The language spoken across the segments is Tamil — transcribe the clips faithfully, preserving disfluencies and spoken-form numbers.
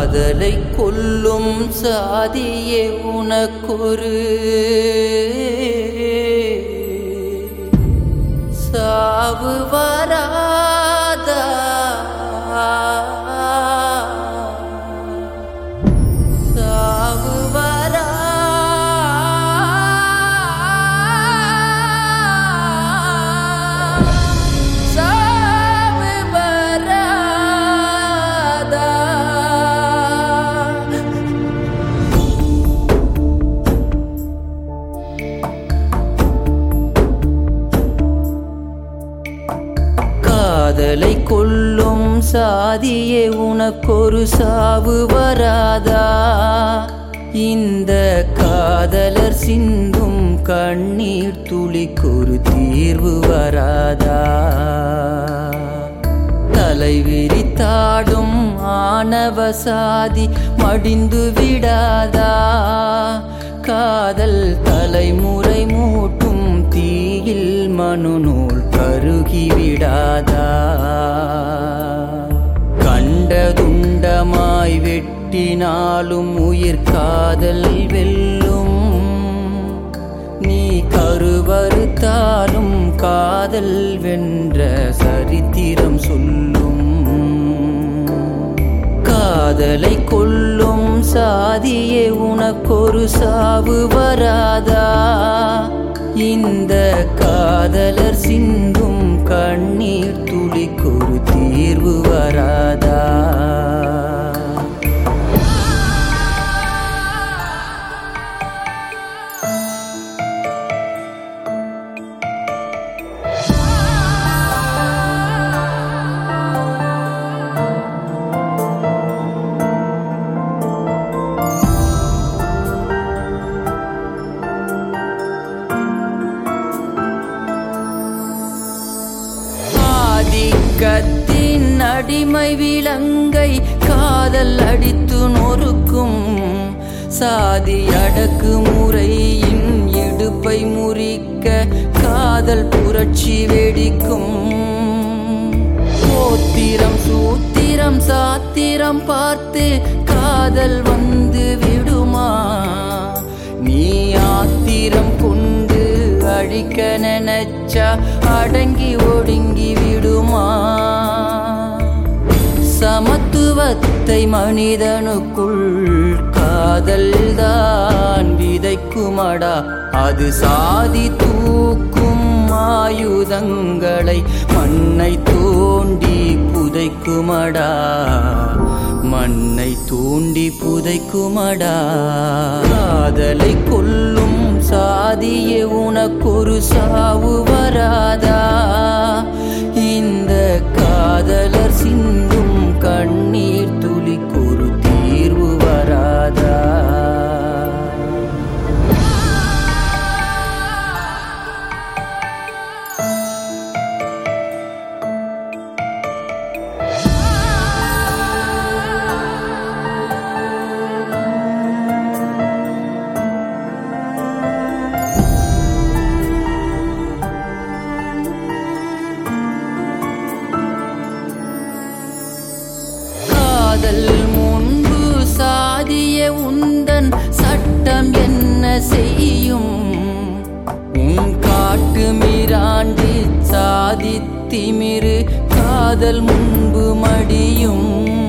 காதலை கொல்லும் சாதியே உனக்கொரு சாவு வராதா? சாவு வரா சாவு வராதா? காதலை கொல்லும் சாதியே உனக்கொரு சாவு வராதா? இந்த காதலர் சிந்தும் கண்ணீர் துளிக்கொரு தீர்வு வராதா? தலை விரித்தாடும் ஆணவ சாதி மடிந்து விடாதா? காதல் தலைமுறை மூட்டும் தீயில் மனுநூல் கருகிவிடாதா? கண்டதுண்டமாய் வெட்டினாலும் உயிர் காதல் வெல்லும். நீ கருவறுத்தாலும் காதல் வென்ற சரித்திரம் சொல்லும். காதலை கொல்லும் சாதியே உனக்கொரு சாவு வராதா? இந்த காதலர் சிந்தும் கண்ணீர் துளிக்கொரு தீர்வு வராதா? ஆதிக்கத்தின் அடிமை விலங்கை காதல் அடித்து நொறுக்கும். சாதி அடக்குமுறையின் இடுப்பை முறிக்க காதல் புரட்சி வெடிக்கும். கோத்திரம் சூத்திரம் சாத்திரம் பார்த்து காதல் வந்து விடுமா? நீ ஆத்திரம் கொண்டு அழிக்க நினைச்சா அடங்கி ஒடுங்கி விடுமா? சமத்துவத்தை மனிதனுக்குள் காதல் தான் விதைக்குமடா. அது சாதி தூக்கும் ஆயுதங்களை மண்ணை தோண்டி புதைக்குமடா. மண்ணை தூண்டி புதைக்குமடா. காதலை கொல்லும் சாதியே உனக்கொரு சாவு வராதா? இந்த காதலர் சிந்தும் கண்ணீர் துளிக்கொரு தீர்வு வராதா? காதல் முன்பு சாதிய உந்தன் சட்டம் என்ன செய்யும்? உன் காட்டு மிராண்டு சாதி திமிரு காதல் முன்பு மடியும்.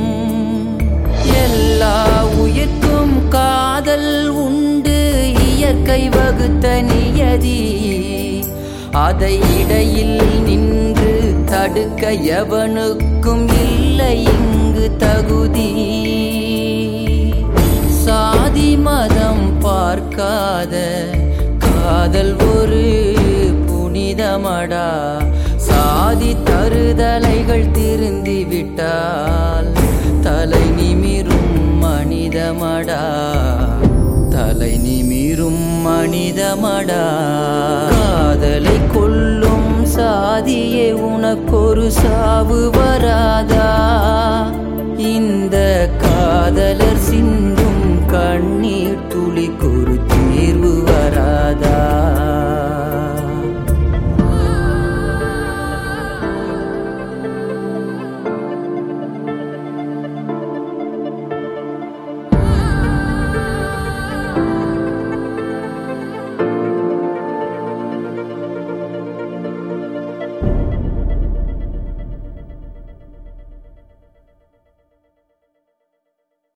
எல்லா உயிர்க்கும் காதல் உண்டு, இயற்கை வகுத்த நியதி. அதை இடையில் நின்று தடுக்க எவனுக்கும் இல்லை இங்கு தகுதி. சாதி மதம் பார்க்காத காதல் ஒரு புனிதமடா. சாதி தருதலைகள் திருந்தி விட்டால் தலை நிமிரும் மனிதமடா. தலை நிமிரும் மனிதமடா. காதலை கொல்லும் சாதியே உனக்கொரு சாவு வராதா? இந்த